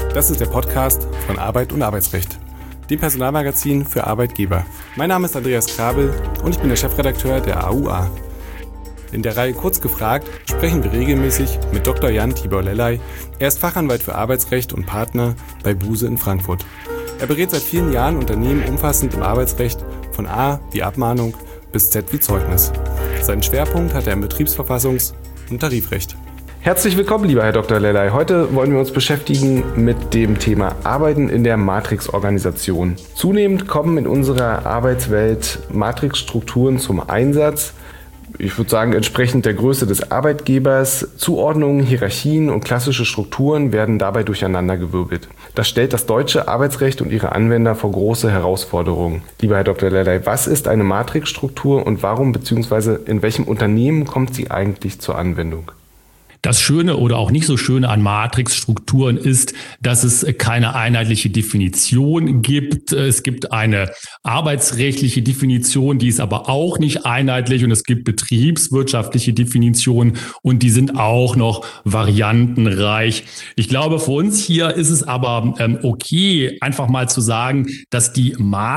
Das ist der Podcast von Arbeit und Arbeitsrecht, dem Personalmagazin für Arbeitgeber. Mein Name ist Andreas Krabel und ich bin der Chefredakteur der AUA. In der Reihe Kurz gefragt sprechen wir regelmäßig mit Dr. Jan Tibor Lellay. Er ist Fachanwalt für Arbeitsrecht und Partner bei Buse in Frankfurt. Er berät seit vielen Jahren Unternehmen umfassend im Arbeitsrecht, von A wie Abmahnung bis Z wie Zeugnis. Seinen Schwerpunkt hat er im Betriebsverfassungs- und Tarifrecht. Herzlich willkommen, lieber Herr Dr. Lellay. Heute wollen wir uns beschäftigen mit dem Thema Arbeiten in der Matrix-Organisation. Zunehmend kommen in unserer Arbeitswelt Matrix-Strukturen zum Einsatz. Ich würde sagen, entsprechend der Größe des Arbeitgebers. Zuordnungen, Hierarchien und klassische Strukturen werden dabei durcheinandergewirbelt. Das stellt das deutsche Arbeitsrecht und ihre Anwender vor große Herausforderungen. Lieber Herr Dr. Lellay, was ist eine Matrixstruktur und warum bzw. in welchem Unternehmen kommt sie eigentlich zur Anwendung? Das Schöne oder auch nicht so Schöne an Matrixstrukturen ist, dass es keine einheitliche Definition gibt. Es gibt eine arbeitsrechtliche Definition, die ist aber auch nicht einheitlich, und es gibt betriebswirtschaftliche Definitionen und die sind auch noch variantenreich. Ich glaube, für uns hier ist es aber okay, einfach mal zu sagen, dass die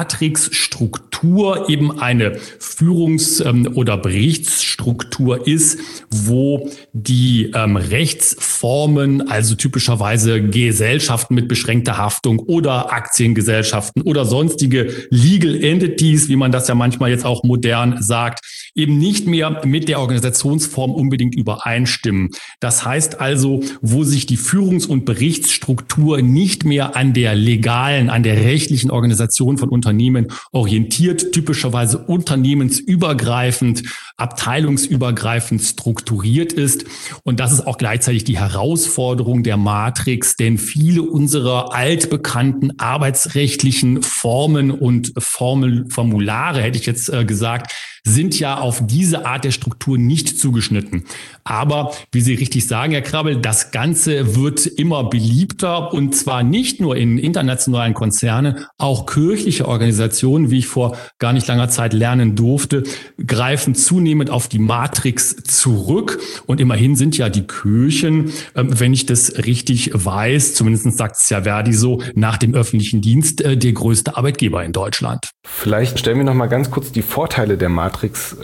Matrixstruktur eben eine Führungs- oder Berichtsstruktur ist, wo die Rechtsformen, also typischerweise Gesellschaften mit beschränkter Haftung oder Aktiengesellschaften oder sonstige Legal Entities, wie man das ja manchmal jetzt auch modern sagt, eben nicht mehr mit der Organisationsform unbedingt übereinstimmen. Das heißt also, wo sich die Führungs- und Berichtsstruktur nicht mehr an der legalen, an der rechtlichen Organisation von Unternehmen orientiert, typischerweise unternehmensübergreifend, abteilungsübergreifend strukturiert ist. Und das ist auch gleichzeitig die Herausforderung der Matrix, denn viele unserer altbekannten arbeitsrechtlichen Formen und Formulare, hätte ich jetzt gesagt, sind ja auf diese Art der Struktur nicht zugeschnitten. Aber, wie Sie richtig sagen, Herr Krabbel, das Ganze wird immer beliebter, und zwar nicht nur in internationalen Konzernen, auch kirchliche Organisationen, wie ich vor gar nicht langer Zeit lernen durfte, greifen zunehmend auf die Matrix zurück. Und immerhin sind ja die Kirchen, wenn ich das richtig weiß, zumindest sagt es ja Verdi so, nach dem öffentlichen Dienst der größte Arbeitgeber in Deutschland. Vielleicht stellen wir noch mal ganz kurz die Vorteile der Matrix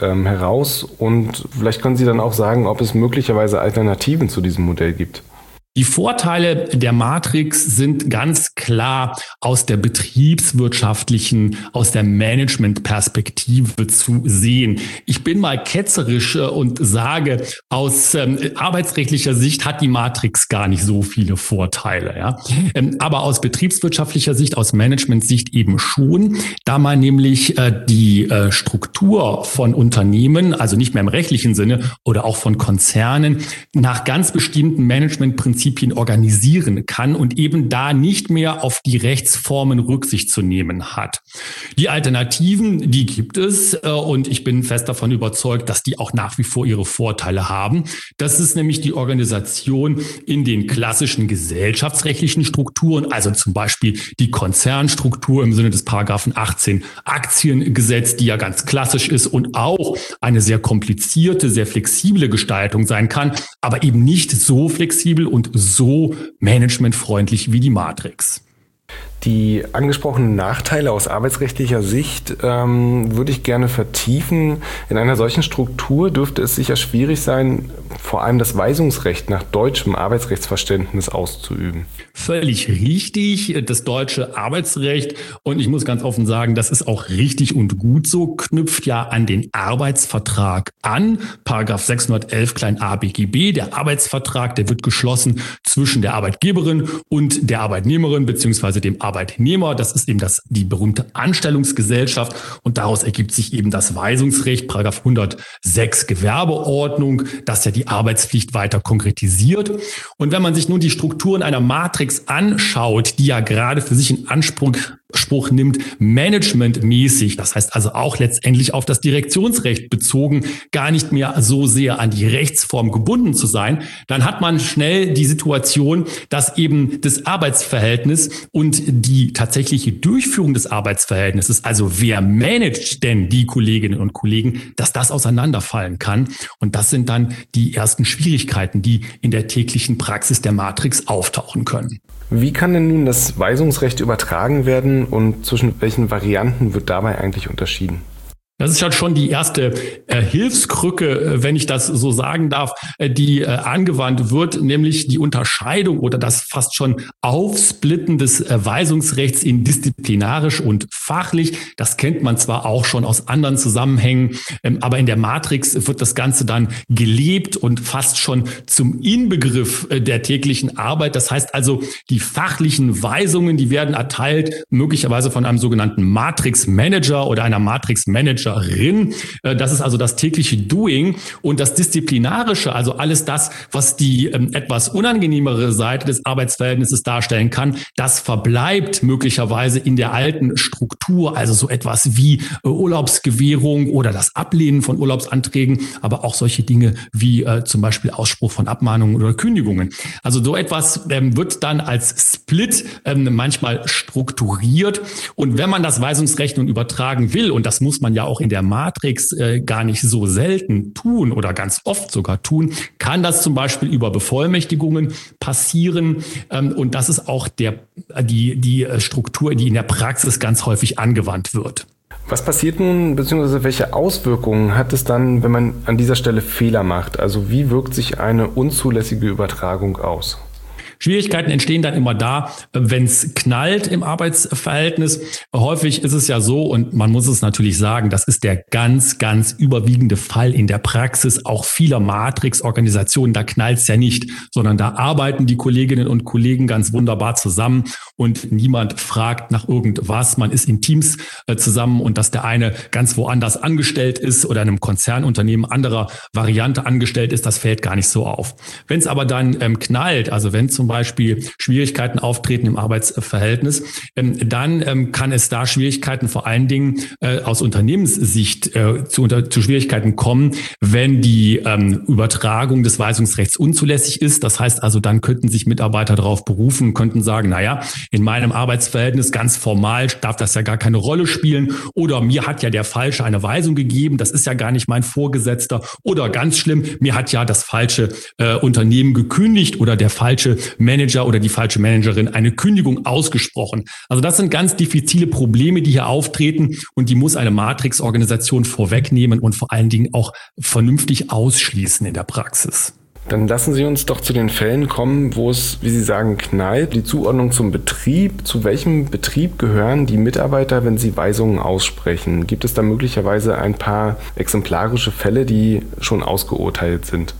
heraus und vielleicht können Sie dann auch sagen, ob es möglicherweise Alternativen zu diesem Modell gibt. Die Vorteile der Matrix sind ganz klar aus der betriebswirtschaftlichen, aus der Managementperspektive zu sehen. Ich bin mal ketzerisch und sage, aus arbeitsrechtlicher Sicht hat die Matrix gar nicht so viele Vorteile. Ja? Aber aus betriebswirtschaftlicher Sicht, aus Managementsicht eben schon, da man nämlich die Struktur von Unternehmen, also nicht mehr im rechtlichen Sinne oder auch von Konzernen, nach ganz bestimmten Managementprinzipien organisieren kann und eben da nicht mehr auf die Rechtsformen Rücksicht zu nehmen hat. Die Alternativen, die gibt es, und ich bin fest davon überzeugt, dass die auch nach wie vor ihre Vorteile haben. Das ist nämlich die Organisation in den klassischen gesellschaftsrechtlichen Strukturen, also zum Beispiel die Konzernstruktur im Sinne des Paragraphen 18 Aktiengesetz, die ja ganz klassisch ist und auch eine sehr komplizierte, sehr flexible Gestaltung sein kann, aber eben nicht so flexibel und so managementfreundlich wie die Matrix. Die angesprochenen Nachteile aus arbeitsrechtlicher Sicht würde ich gerne vertiefen. In einer solchen Struktur dürfte es sicher schwierig sein, vor allem das Weisungsrecht nach deutschem Arbeitsrechtsverständnis auszuüben. Völlig richtig. Das deutsche Arbeitsrecht, und ich muss ganz offen sagen, das ist auch richtig und gut so, knüpft ja an den Arbeitsvertrag an. Paragraph 611 klein a BGB, der Arbeitsvertrag, der wird geschlossen zwischen der Arbeitgeberin und der Arbeitnehmerin bzw. dem Arbeitnehmer. Das ist eben die berühmte Anstellungsgesellschaft, und daraus ergibt sich eben das Weisungsrecht, Paragraph 106 Gewerbeordnung, das ja die Arbeitspflicht weiter konkretisiert. Und wenn man sich nun die Strukturen einer Matrix anschaut, die ja gerade für sich in Anspruch nimmt, managementmäßig, das heißt also auch letztendlich auf das Direktionsrecht bezogen, gar nicht mehr so sehr an die Rechtsform gebunden zu sein, dann hat man schnell die Situation, dass eben das Arbeitsverhältnis und die tatsächliche Durchführung des Arbeitsverhältnisses, also wer managt denn die Kolleginnen und Kollegen, dass das auseinanderfallen kann. Und das sind dann die ersten Schwierigkeiten, die in der täglichen Praxis der Matrix auftauchen können. Wie kann denn nun das Weisungsrecht übertragen werden und zwischen welchen Varianten wird dabei eigentlich unterschieden? Das ist halt schon die erste Hilfskrücke, wenn ich das so sagen darf, die angewandt wird, nämlich die Unterscheidung oder das fast schon Aufsplitten des Weisungsrechts in disziplinarisch und fachlich. Das kennt man zwar auch schon aus anderen Zusammenhängen, aber in der Matrix wird das Ganze dann gelebt und fast schon zum Inbegriff der täglichen Arbeit. Das heißt also, die fachlichen Weisungen, die werden erteilt, möglicherweise von einem sogenannten Matrix-Manager oder einer Matrix-Manager. Das ist also das tägliche Doing, und das Disziplinarische, also alles das, was die etwas unangenehmere Seite des Arbeitsverhältnisses darstellen kann, das verbleibt möglicherweise in der alten Struktur, also so etwas wie Urlaubsgewährung oder das Ablehnen von Urlaubsanträgen, aber auch solche Dinge wie zum Beispiel Ausspruch von Abmahnungen oder Kündigungen. Also so etwas wird dann als Split manchmal strukturiert, und wenn man das Weisungsrecht nun übertragen will, und das muss man ja auch in der Matrix gar nicht so selten tun oder ganz oft sogar tun, kann das zum Beispiel über Bevollmächtigungen passieren. Und das ist auch die Struktur, die in der Praxis ganz häufig angewandt wird. Was passiert nun, beziehungsweise welche Auswirkungen hat es dann, wenn man an dieser Stelle Fehler macht? Also wie wirkt sich eine unzulässige Übertragung aus? Schwierigkeiten entstehen dann immer da, wenn es knallt im Arbeitsverhältnis. Häufig ist es ja so, und man muss es natürlich sagen, das ist der ganz, ganz überwiegende Fall in der Praxis auch vieler Matrix-Organisationen. Da knallt es ja nicht, sondern da arbeiten die Kolleginnen und Kollegen ganz wunderbar zusammen und niemand fragt nach irgendwas. Man ist in Teams zusammen, und dass der eine ganz woanders angestellt ist oder in einem Konzernunternehmen anderer Variante angestellt ist, das fällt gar nicht so auf. Wenn es aber dann knallt, also wenn zum Beispiel Schwierigkeiten auftreten im Arbeitsverhältnis, dann kann es da Schwierigkeiten vor allen Dingen aus Unternehmenssicht zu Schwierigkeiten kommen, wenn die Übertragung des Weisungsrechts unzulässig ist. Das heißt also, dann könnten sich Mitarbeiter darauf berufen, könnten sagen, naja, in meinem Arbeitsverhältnis ganz formal darf das ja gar keine Rolle spielen, oder mir hat ja der Falsche eine Weisung gegeben, das ist ja gar nicht mein Vorgesetzter, oder ganz schlimm, mir hat ja das falsche Unternehmen gekündigt oder der falsche Manager oder die falsche Managerin eine Kündigung ausgesprochen. Also das sind ganz diffizile Probleme, die hier auftreten, und die muss eine Matrix-Organisation vorwegnehmen und vor allen Dingen auch vernünftig ausschließen in der Praxis. Dann lassen Sie uns doch zu den Fällen kommen, wo es, wie Sie sagen, knallt. Die Zuordnung zum Betrieb. Zu welchem Betrieb gehören die Mitarbeiter, wenn sie Weisungen aussprechen? Gibt es da möglicherweise ein paar exemplarische Fälle, die schon ausgeurteilt sind?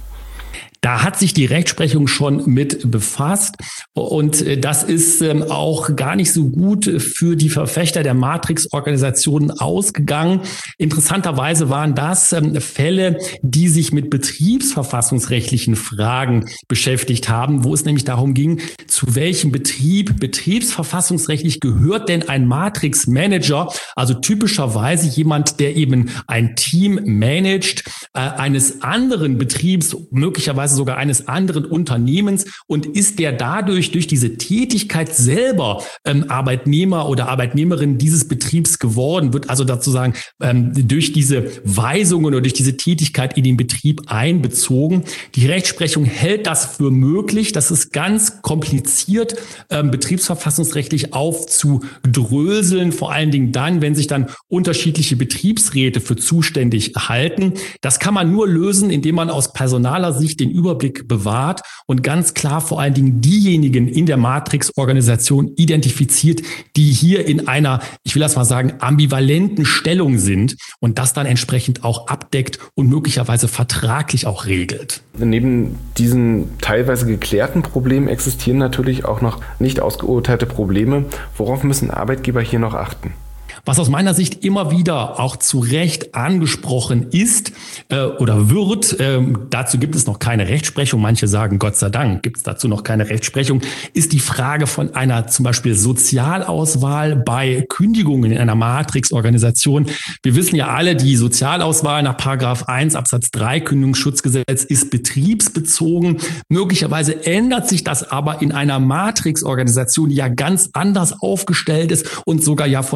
Da hat sich die Rechtsprechung schon mit befasst, und das ist auch gar nicht so gut für die Verfechter der Matrix-Organisationen ausgegangen. Interessanterweise waren das Fälle, die sich mit betriebsverfassungsrechtlichen Fragen beschäftigt haben, wo es nämlich darum ging, zu welchem Betrieb betriebsverfassungsrechtlich gehört denn ein Matrix-Manager, also typischerweise jemand, der eben ein Team managt, eines anderen Betriebs, möglicherweise sogar eines anderen Unternehmens, und ist der dadurch durch diese Tätigkeit selber Arbeitnehmer oder Arbeitnehmerin dieses Betriebs geworden, wird also dazu sagen, durch diese Weisungen oder durch diese Tätigkeit in den Betrieb einbezogen. Die Rechtsprechung hält das für möglich. Das ist ganz kompliziert, betriebsverfassungsrechtlich aufzudröseln, vor allen Dingen dann, wenn sich dann unterschiedliche Betriebsräte für zuständig halten. Das kann man nur lösen, indem man aus personaler Sicht den Überblick bewahrt und ganz klar vor allen Dingen diejenigen in der Matrix-Organisation identifiziert, die hier in einer, ich will das mal sagen, ambivalenten Stellung sind, und das dann entsprechend auch abdeckt und möglicherweise vertraglich auch regelt. Neben diesen teilweise geklärten Problemen existieren natürlich auch noch nicht ausgeurteilte Probleme. Worauf müssen Arbeitgeber hier noch achten? Was aus meiner Sicht immer wieder auch zu Recht angesprochen ist oder wird, dazu gibt es noch keine Rechtsprechung, manche sagen Gott sei Dank gibt es dazu noch keine Rechtsprechung, ist die Frage von einer zum Beispiel Sozialauswahl bei Kündigungen in einer Matrix-Organisation. Wir wissen ja alle, die Sozialauswahl nach § 1 Absatz 3 Kündigungsschutzgesetz ist betriebsbezogen. Möglicherweise ändert sich das aber in einer Matrix-Organisation, die ja ganz anders aufgestellt ist und sogar ja von sich sagt,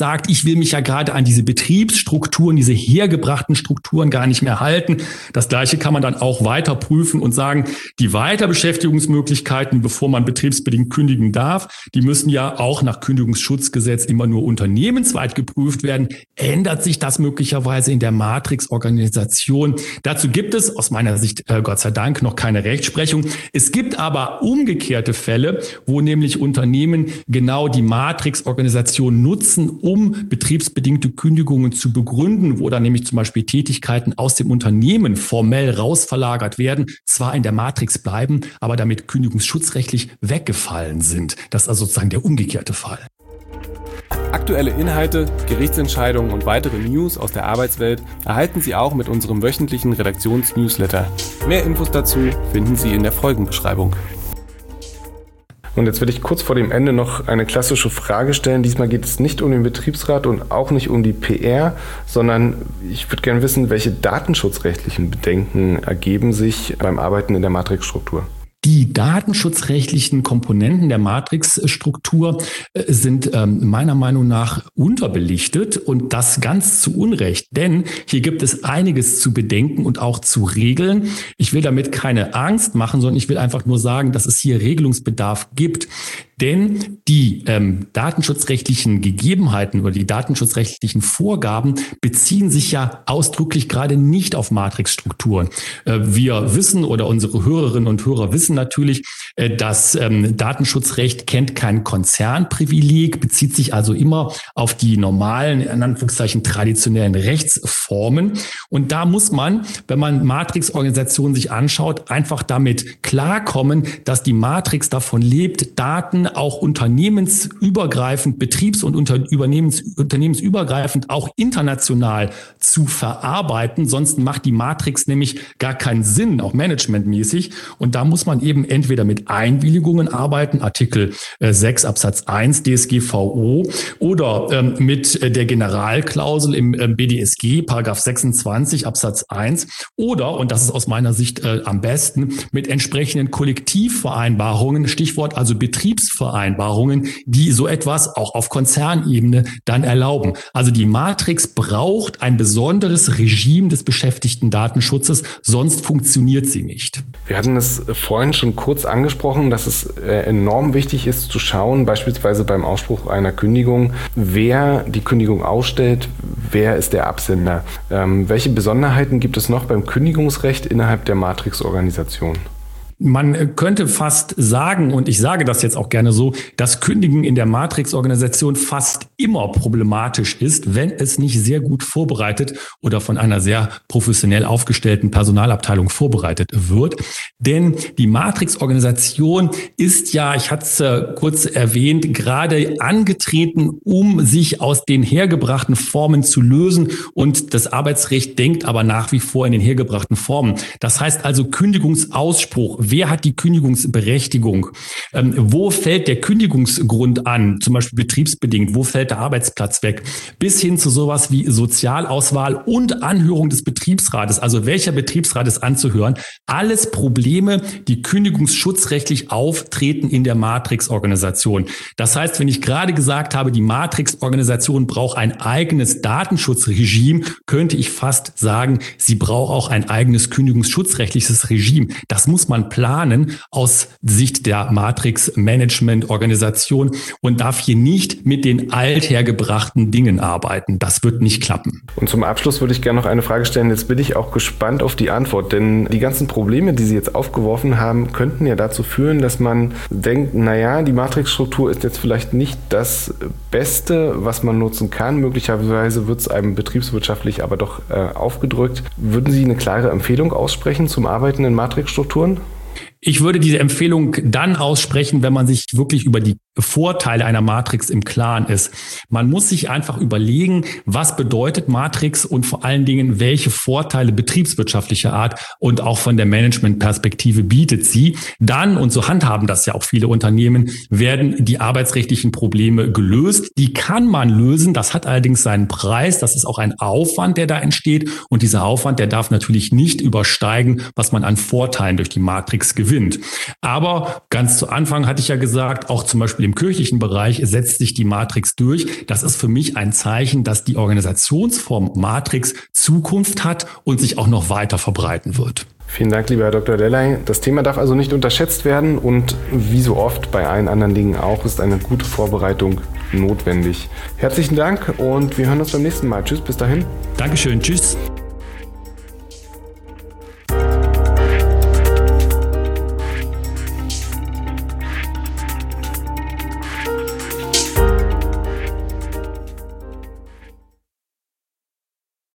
sagt, ich will mich ja gerade an diese Betriebsstrukturen, diese hergebrachten Strukturen gar nicht mehr halten. Das Gleiche kann man dann auch weiter prüfen und sagen, die Weiterbeschäftigungsmöglichkeiten, bevor man betriebsbedingt kündigen darf, die müssen ja auch nach Kündigungsschutzgesetz immer nur unternehmensweit geprüft werden. Ändert sich das möglicherweise in der Matrix-Organisation? Dazu gibt es aus meiner Sicht, Gott sei Dank, noch keine Rechtsprechung. Es gibt aber umgekehrte Fälle, wo nämlich Unternehmen genau die Matrix-Organisation nutzen, um betriebsbedingte Kündigungen zu begründen, wo dann nämlich zum Beispiel Tätigkeiten aus dem Unternehmen formell rausverlagert werden, zwar in der Matrix bleiben, aber damit kündigungsschutzrechtlich weggefallen sind. Das ist also sozusagen der umgekehrte Fall. Aktuelle Inhalte, Gerichtsentscheidungen und weitere News aus der Arbeitswelt erhalten Sie auch mit unserem wöchentlichen Redaktions-Newsletter. Mehr Infos dazu finden Sie in der Folgenbeschreibung. Und jetzt will ich kurz vor dem Ende noch eine klassische Frage stellen. Diesmal geht es nicht um den Betriebsrat und auch nicht um die PR, sondern ich würde gerne wissen, welche datenschutzrechtlichen Bedenken ergeben sich beim Arbeiten in der Matrixstruktur? Die datenschutzrechtlichen Komponenten der Matrixstruktur sind meiner Meinung nach unterbelichtet und das ganz zu Unrecht, denn hier gibt es einiges zu bedenken und auch zu regeln. Ich will damit keine Angst machen, sondern ich will einfach nur sagen, dass es hier Regelungsbedarf gibt. Denn die datenschutzrechtlichen Gegebenheiten oder die datenschutzrechtlichen Vorgaben beziehen sich ja ausdrücklich gerade nicht auf Matrixstrukturen. Wir wissen oder unsere Hörerinnen und Hörer wissen natürlich, dass Datenschutzrecht kennt kein Konzernprivileg, bezieht sich also immer auf die normalen, in Anführungszeichen traditionellen Rechtsformen. Und da muss man, wenn man Matrix-Organisationen sich anschaut, einfach damit klarkommen, dass die Matrix davon lebt, Daten auch unternehmensübergreifend, betriebs- und unternehmensübergreifend auch international zu verarbeiten. Sonst macht die Matrix nämlich gar keinen Sinn, auch managementmäßig. Und da muss man eben entweder mit Einwilligungen arbeiten, Artikel 6 Absatz 1 DSGVO, oder mit der Generalklausel im BDSG, Paragraph 26 Absatz 1, oder, und das ist aus meiner Sicht am besten, mit entsprechenden Kollektivvereinbarungen, Stichwort also Betriebsvereinbarungen, die so etwas auch auf Konzernebene dann erlauben. Also die Matrix braucht ein besonderes Regime des Beschäftigtendatenschutzes, sonst funktioniert sie nicht. Wir hatten es vorhin schon kurz angesprochen, dass es enorm wichtig ist zu schauen, beispielsweise beim Ausspruch einer Kündigung, wer die Kündigung ausstellt, wer ist der Absender. Welche Besonderheiten gibt es noch beim Kündigungsrecht innerhalb der Matrix-Organisation? Man könnte fast sagen, und ich sage das jetzt auch gerne so, dass Kündigen in der Matrix-Organisation fast immer problematisch ist, wenn es nicht sehr gut vorbereitet oder von einer sehr professionell aufgestellten Personalabteilung vorbereitet wird. Denn die Matrix-Organisation ist ja, ich hatte es kurz erwähnt, gerade angetreten, um sich aus den hergebrachten Formen zu lösen. Und das Arbeitsrecht denkt aber nach wie vor in den hergebrachten Formen. Das heißt also Kündigungsausspruch. Wer hat die Kündigungsberechtigung? Wo fällt der Kündigungsgrund an? Zum Beispiel betriebsbedingt. Wo fällt der Arbeitsplatz weg? Bis hin zu sowas wie Sozialauswahl und Anhörung des Betriebsrates. Also welcher Betriebsrat ist anzuhören? Alles Probleme, die kündigungsschutzrechtlich auftreten in der Matrix-Organisation. Das heißt, wenn ich gerade gesagt habe, die Matrix-Organisation braucht ein eigenes Datenschutzregime, könnte ich fast sagen, sie braucht auch ein eigenes kündigungsschutzrechtliches Regime. Das muss man planen aus Sicht der Matrix-Management-Organisation und darf hier nicht mit den althergebrachten Dingen arbeiten. Das wird nicht klappen. Und zum Abschluss würde ich gerne noch eine Frage stellen. Jetzt bin ich auch gespannt auf die Antwort, denn die ganzen Probleme, die Sie jetzt aufgeworfen haben, könnten ja dazu führen, dass man denkt, naja, die Matrix-Struktur ist jetzt vielleicht nicht das Beste, was man nutzen kann. Möglicherweise wird es einem betriebswirtschaftlich aber doch aufgedrückt. Würden Sie eine klare Empfehlung aussprechen zum Arbeiten in Matrix-Strukturen? Ich würde diese Empfehlung dann aussprechen, wenn man sich wirklich über die Vorteile einer Matrix im Klaren ist. Man muss sich einfach überlegen, was bedeutet Matrix und vor allen Dingen, welche Vorteile betriebswirtschaftlicher Art und auch von der Managementperspektive bietet sie. Dann, und so handhaben das ja auch viele Unternehmen, werden die arbeitsrechtlichen Probleme gelöst. Die kann man lösen. Das hat allerdings seinen Preis. Das ist auch ein Aufwand, der da entsteht. Und dieser Aufwand, der darf natürlich nicht übersteigen, was man an Vorteilen durch die Matrix gewinnt. Aber ganz zu Anfang hatte ich ja gesagt, auch zum Beispiel im kirchlichen Bereich setzt sich die Matrix durch. Das ist für mich ein Zeichen, dass die Organisationsform Matrix Zukunft hat und sich auch noch weiter verbreiten wird. Vielen Dank, lieber Herr Dr. Delley. Das Thema darf also nicht unterschätzt werden und wie so oft bei allen anderen Dingen auch ist eine gute Vorbereitung notwendig. Herzlichen Dank und wir hören uns beim nächsten Mal. Tschüss, bis dahin. Dankeschön, tschüss.